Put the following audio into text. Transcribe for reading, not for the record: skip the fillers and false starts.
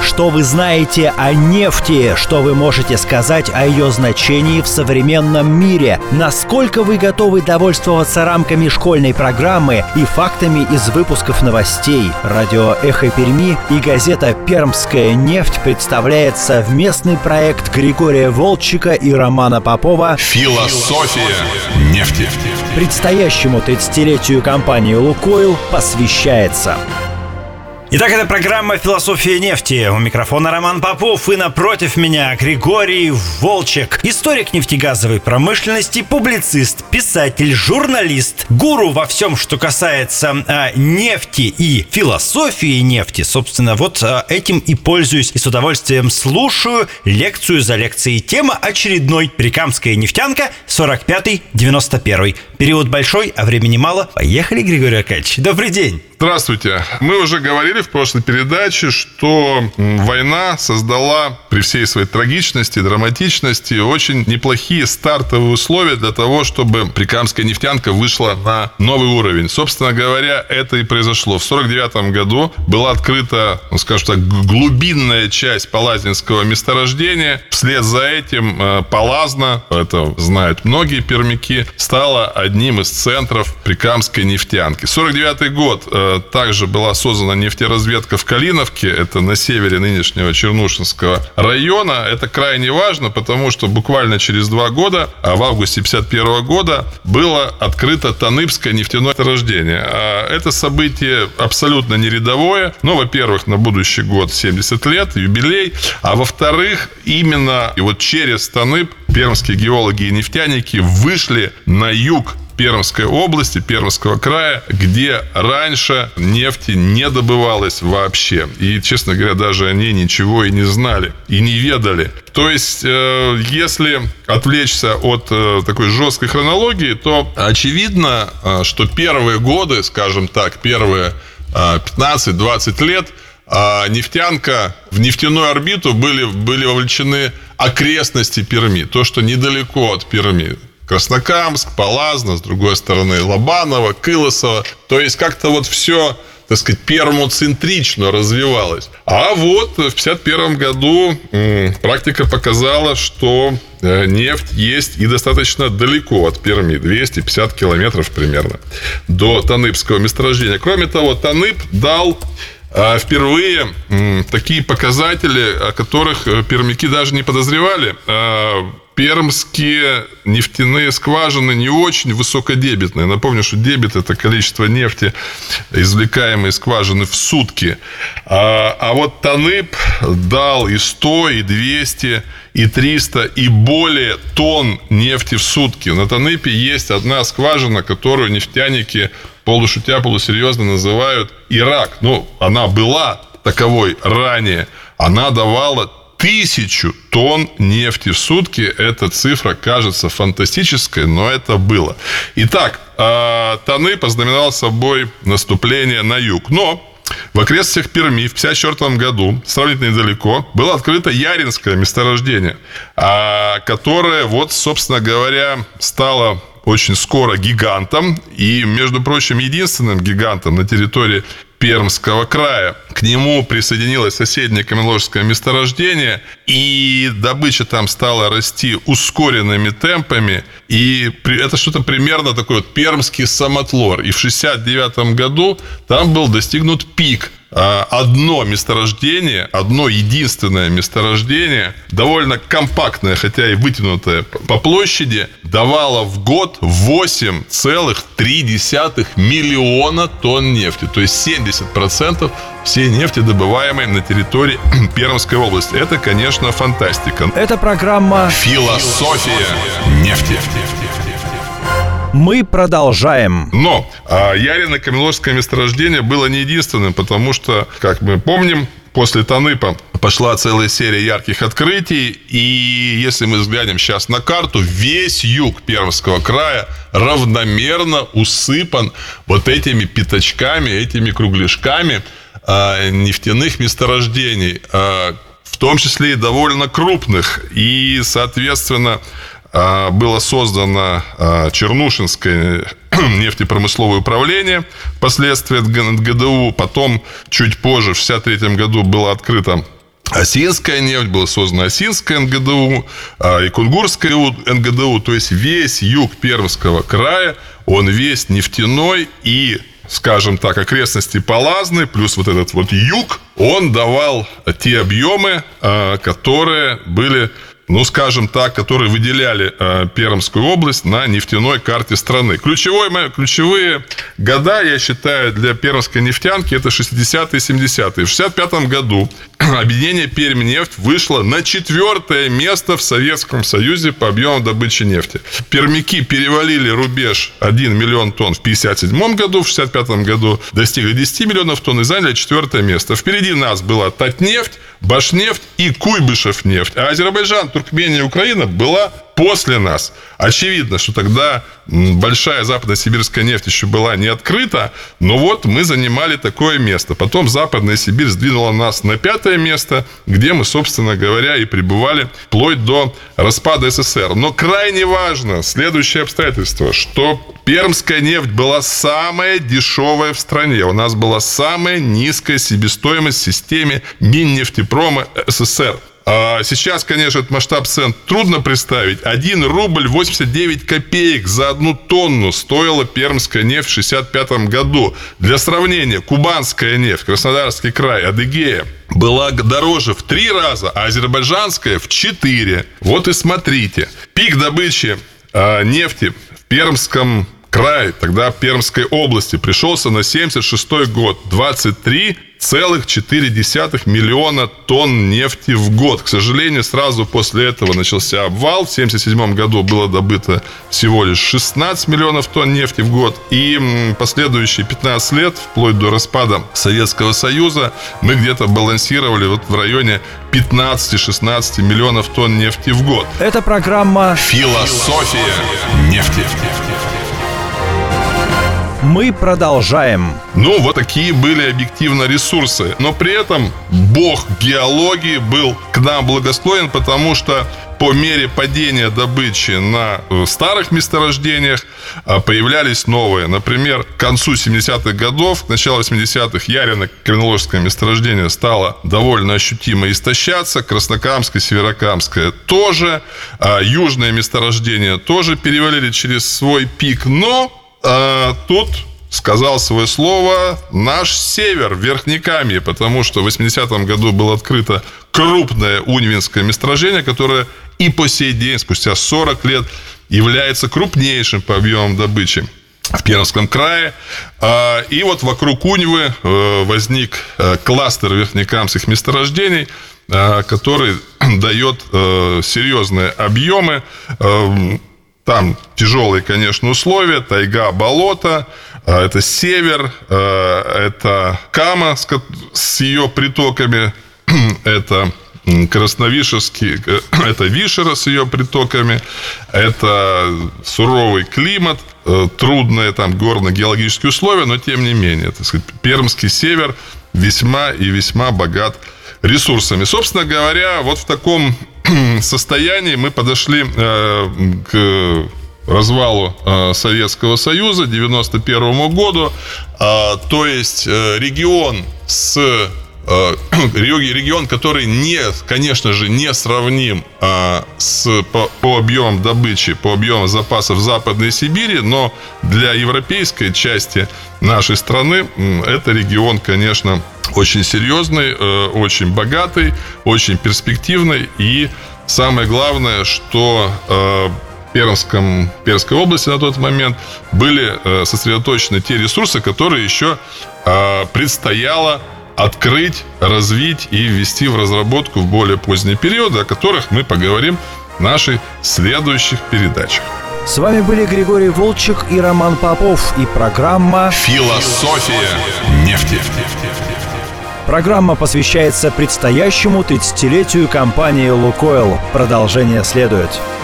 Что вы знаете о нефти? Что вы можете сказать о ее значении в современном мире? Насколько вы готовы довольствоваться рамками школьной программы и фактами из выпусков новостей? Радио «Эхо Перми» и газета «Пермская нефть» представляет совместный проект Григория Волчика и Романа Попова «Философия нефти». Предстоящему 30-летию компании «Лукойл» посвящается. Итак, это программа «Философия нефти». У микрофона Роман Попов и напротив меня Григорий Волчек. Историк нефтегазовой промышленности, публицист, писатель, журналист, гуру во всем, что касается нефти и философии нефти. Собственно, вот этим и пользуюсь и с удовольствием слушаю лекцию за лекцией. Тема очередной: Прикамская нефтянка, 45-91. Период большой, а времени мало. Поехали, Григорий Аркадьевич. Добрый день. Здравствуйте. Мы уже говорили в прошлой передаче, что война создала при всей своей трагичности, драматичности очень неплохие стартовые условия для того, чтобы Прикамская нефтянка вышла на новый уровень. Собственно говоря, это и произошло. В 1949 году была открыта, скажем так, глубинная часть палазнинского месторождения. Вслед за этим Палазна, это знают многие пермяки, стала одним из центров Прикамской нефтянки. 1949 год. Также была создана нефтеразведка в Калиновке, это на севере нынешнего Чернушинского района. Это крайне важно, потому что буквально через 2 года, в августе 1951 года, было открыто Таныбское нефтяное месторождение. Это событие абсолютно не рядовое. Во-первых, на будущий год 70 лет, юбилей. А во-вторых, именно и вот через Таныб пермские геологи и нефтяники вышли на юг Пермской области, Пермского края, где раньше нефти не добывалось вообще. И, честно говоря, даже они ничего и не знали, и не ведали. То есть, если отвлечься от такой жесткой хронологии, то очевидно, что первые годы, скажем так, первые 15-20 лет, нефтянка, в нефтяную орбиту были вовлечены окрестности Перми, то, что недалеко от Перми. Краснокамск, Палазна, с другой стороны Лобаново, Кылысово. То есть как-то вот все, так сказать, пермоцентрично развивалось. А вот в 1951 году практика показала, что нефть есть и достаточно далеко от Перми, 250 километров примерно, до Таныбского месторождения. Кроме того, Таныб дал впервые такие показатели, о которых пермяки даже не подозревали. Пермские нефтяные скважины не очень высокодебитные. Напомню, что дебит – это количество нефти, извлекаемой из скважины в сутки. А вот Таныб дал и 100, и 200, и 300, и более тонн нефти в сутки. На Таныбе есть одна скважина, которую нефтяники полушутя, полусерьезно называют Ирак. Она была таковой ранее. Она давала 1000 тонн нефти в сутки. Эта цифра кажется фантастической, но это было. Итак, Таныб ознаменовал собой наступление на юг. Но в окрестностях Перми в 1954 году, сравнительно недалеко, было открыто Яринское месторождение, которое, собственно говоря, стало очень скоро гигантом. И, между прочим, единственным гигантом на территории Пермского края. К нему присоединилось соседнее Каменложское месторождение, и добыча там стала расти ускоренными темпами. И это что-то примерно такой пермский самотлор. И в 1969 году там был достигнут пик. Одно месторождение, одно единственное месторождение, довольно компактное, хотя и вытянутое по площади, давало в год 8,3 миллиона тонн нефти. То есть 70% всей нефти, добываемой на территории Пермской области. Это, конечно, фантастика. Это программа «Философия нефти». Мы продолжаем. Но Ярино-Каменложское месторождение было не единственным, потому что, как мы помним, после Таныпа пошла целая серия ярких открытий. И если мы взглянем сейчас на карту, весь юг Пермского края равномерно усыпан вот этими пятачками, этими кругляшками нефтяных месторождений, в том числе и довольно крупных. И, соответственно, было создано Чернушинское нефтепромысловое управление, впоследствии от ГДУ. Потом, чуть позже, в 1963 году, было открыто Осинская нефть, было создано Осинское НГДУ, и Кунгурское НГДУ. То есть весь юг Пермского края, он весь нефтяной, и, скажем так, окрестности Палазны, плюс вот этот вот юг, он давал те объемы, которые были, скажем так, которые выделяли Пермскую область на нефтяной карте страны. Ключевые года, я считаю, для пермской нефтянки это 60-е и 70-е. В 65 году объединение Пермнефть вышло на 4-е место в Советском Союзе по объему добычи нефти. Пермяки перевалили рубеж 1 миллион тонн в 57 году, в 65 году достигли 10 миллионов тонн и заняли 4-е место. Впереди нас была Татнефть, Башнефть и Куйбышевнефть. А Азербайджан, Туркмения и Украина была после нас. Очевидно, что тогда большая западно-сибирская нефть еще была не открыта, но вот мы занимали такое место. Потом Западная Сибирь сдвинула нас на 5-е место, где мы, собственно говоря, и пребывали вплоть до распада СССР. Но крайне важно следующее обстоятельство, что пермская нефть была самая дешевая в стране. У нас была самая низкая себестоимость в системе Миннефтепрома СССР. Сейчас, конечно, этот масштаб цен трудно представить. 1 рубль 89 копеек за 1 тонну стоила пермская нефть в 1965 году. Для сравнения, кубанская нефть, Краснодарский край, Адыгея была дороже в 3 раза, а азербайджанская в 4. Вот и смотрите. Пик добычи нефти в Пермском крае, тогда Пермской области, пришелся на 1976 год. 23,4 миллиона тонн нефти в год. К сожалению, сразу после этого начался обвал. В 1977 году было добыто всего лишь 16 миллионов тонн нефти в год. И последующие 15 лет, вплоть до распада Советского Союза, мы где-то балансировали вот в районе 15-16 миллионов тонн нефти в год. Это программа «Философия нефти». Мы продолжаем. Вот такие были объективно ресурсы. Но при этом бог геологии был к нам благосклонен, потому что по мере падения добычи на старых месторождениях появлялись новые. Например, к концу 70-х годов, к началу 80-х Ярино-Кременложское месторождение стало довольно ощутимо истощаться. Краснокамское, Северокамское тоже. Южные месторождения тоже перевалили через свой пик. Но тут сказал свое слово наш север, Верхнекамье, потому что в 80-м году было открыто крупное уньвинское месторождение, которое и по сей день, спустя 40 лет, является крупнейшим по объемам добычи в Пермском крае. И вот вокруг Уньвы возник кластер верхнекамских месторождений, который дает серьезные объемы. Там тяжелые, конечно, условия, тайга, болото, это север, это Кама с ее притоками, это Красновишерский, это Вишера с ее притоками, это суровый климат, трудные там горно-геологические условия, но тем не менее, так сказать, Пермский север весьма и весьма богат ресурсами. Собственно говоря, вот в таком состоянии мы подошли к развалу Советского Союза к 1991 году. То есть регион, который, конечно же, не сравним по объемам добычи, по объемам запасов Западной Сибири, но для европейской части нашей страны это регион, конечно, очень серьезный, очень богатый, очень перспективный. И самое главное, что в Пермской области на тот момент были сосредоточены те ресурсы, которые еще предстояло открыть, развить и ввести в разработку в более поздние периоды, о которых мы поговорим в наших следующих передачах. С вами были Григорий Волчек и Роман Попов и программа «Философия нефти». Программа посвящается предстоящему 30-летию компании «Лукойл». Продолжение следует.